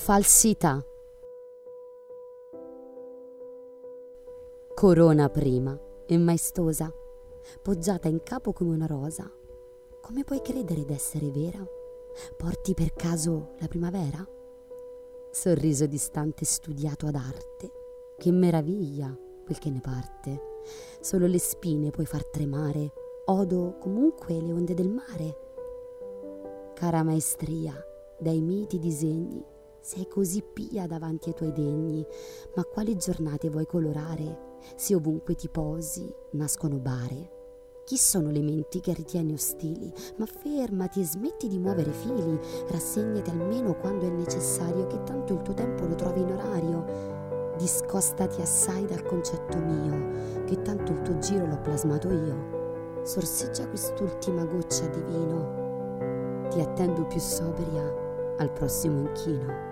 Falsità. Corona prima e maestosa, poggiata in capo come una rosa. Come puoi credere d'essere vera? Porti per caso la primavera? Sorriso distante studiato ad arte, che meraviglia quel che ne parte. Solo le spine puoi far tremare, odo comunque le onde del mare. Cara maestria, dai miti disegni, sei così pia davanti ai tuoi degni, ma quali giornate vuoi colorare? Se ovunque ti posi nascono bare. Chi sono le menti che ritieni ostili? Ma fermati e smetti di muovere fili, rassegnati almeno quando è necessario, che tanto il tuo tempo lo trovi in orario. Discostati assai dal concetto mio, che tanto il tuo giro l'ho plasmato io. Sorseggia quest'ultima goccia di vino, ti attendo più sobria al prossimo inchino.